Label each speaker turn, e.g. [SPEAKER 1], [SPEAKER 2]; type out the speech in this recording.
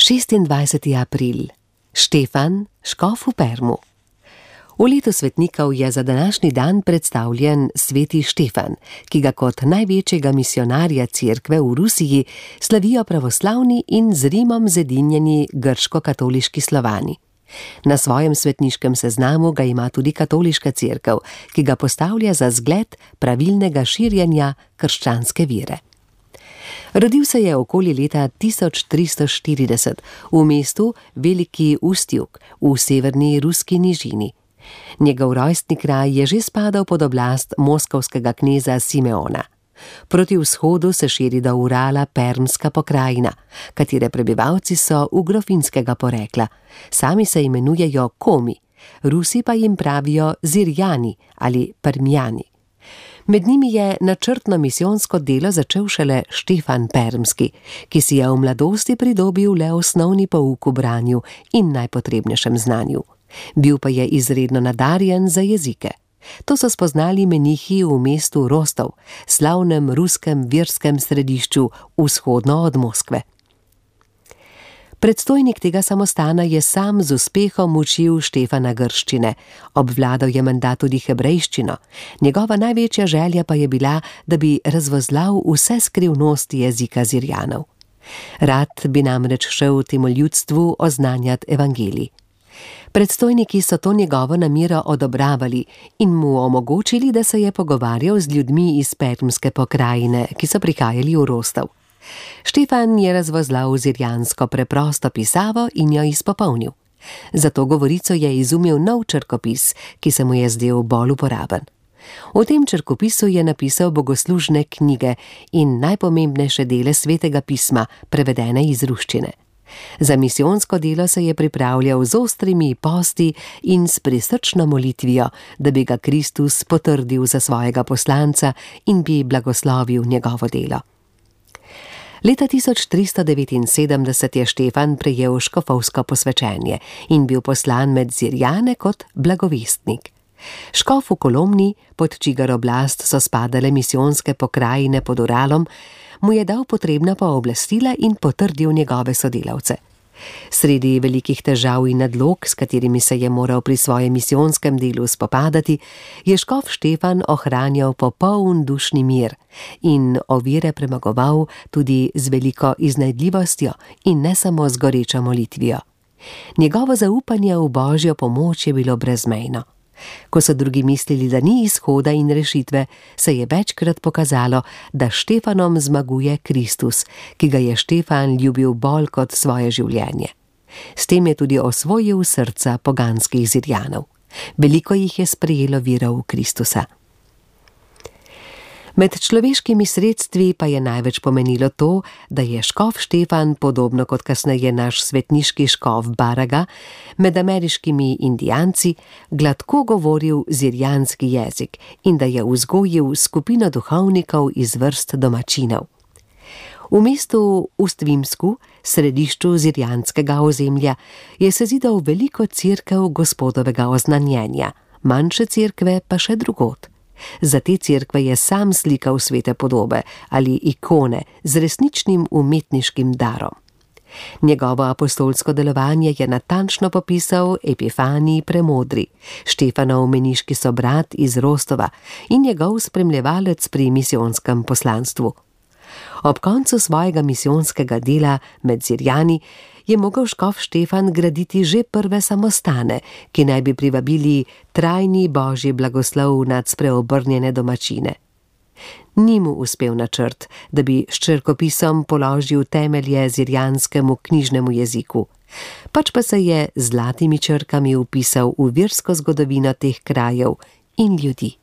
[SPEAKER 1] 26. april. Štefan, škof v Permu. V letu svetnikov je za današnji dan predstavljen sveti Štefan, ki ga kot največjega misionarja cerkve v Rusiji slavijo pravoslavni in z Rimom zedinjeni grško-katoliški Slovani. Na svojem svetniškem seznamu ga ima tudi katoliška cerkev, ki ga postavlja za zgled pravilnega širjenja krščanske vere. Rodil se je okoli leta 1340 v mestu Veliki Ustjuk v severni ruski nižini. Njegov rojstni kraj je že spadal pod oblast moskovskega kneza Simeona. Proti vzhodu se širi do Urala Permska pokrajina, katere prebivalci so ugrofinskega porekla. Sami se imenujejo Komi, Rusi pa jim pravijo Zirjani ali Permjani. Med njimi je načrtno misijonsko delo začel šele Štefan Permski, ki si je v mladosti pridobil le osnovni pouk v branju in najpotrebnejšem znanju. Bil pa je izredno nadarjen za jezike. To so spoznali menihi v mestu Rostov, slavnem ruskem verskem središču vzhodno od Moskve. Predstojnik tega samostana je sam z uspehom učil Štefana grščine, obvladal je menda tudi hebrejščino. Njegova največja želja pa je bila, da bi razvozlal vse skrivnosti jezika Zirjanov. Rad bi namreč šel temu ljudstvu oznanjati evangelij. Predstojniki so to njegovo namero odobravali in mu omogočili, da se je pogovarjal z ljudmi iz Permske pokrajine, ki so prihajali v Rostov. Štefan je razvozlal zirjansko preprosto pisavo in jo izpopolnil. Za to govorico je izumil nov črkopis, ki se mu je zdel bolj uporaben. V tem črkopisu je napisal bogoslužne knjige in najpomembnejše dele svetega pisma, prevedene iz ruščine. Za misijonsko delo se je pripravljal z ostrimi posti in s prisrčno molitvijo, da bi ga Kristus potrdil za svojega poslanca in bi blagoslovil njegovo delo. Leta 1379 je Štefan prejel škofovsko posvečenje in bil poslan med Zirjane kot blagovestnik. Škof v Kolomni, pod čigar oblast so spadale misijonske pokrajine pod Uralom, mu je dal potrebna pooblastila in potrdil njegove sodelavce. Sredi velikih težav in nadlog, s katerimi se je moral pri svojem misijonskem delu spopadati, je škof Štefan ohranjal popoln dušni mir in ovire premagoval tudi z veliko iznajdljivostjo in ne samo z gorečo molitvijo. Njegovo zaupanje v Božjo pomoč je bilo brezmejno. Ko so drugi mislili, da ni izhoda in rešitve, se je večkrat pokazalo, da Štefanom zmaguje Kristus, ki ga je Štefan ljubil bolj kot svoje življenje. S tem je tudi osvojil srca poganskih Zirjanov. Veliko jih je sprejelo vero v Kristusa. Med človeškimi sredstvi pa je največ pomenilo to, da je škof Štefan, podobno kot kasneje naš svetniški škof Baraga, med ameriškimi indijanci gladko govoril zirjanski jezik in da je vzgojil skupino duhovnikov iz vrst domačinov. V mestu Ustvimsku, središču zirjanskega ozemlja, je sezidal veliko cerkev Gospodovega oznanjenja, manjše cerkve pa še drugod. Za te cerkve je sam slikal svete podobe ali ikone z resničnim umetniškim darom. Njegovo apostolsko delovanje je natančno popisal Epifanij Premodri, Štefanov meniški sobrat iz Rostova in njegov spremljevalec pri misijonskem poslanstvu. Ob koncu svojega misijonskega dela med Zirjani je mogel škof Štefan graditi že prve samostane, ki naj bi privabili trajni Božji blagoslov nad spreobrnjene domačine. Ni mu uspel načrt, da bi s črkopisom položil temelje zirjanskemu knjižnemu jeziku, pač pa se je z zlatimi črkami vpisal v versko zgodovino teh krajev in ljudi.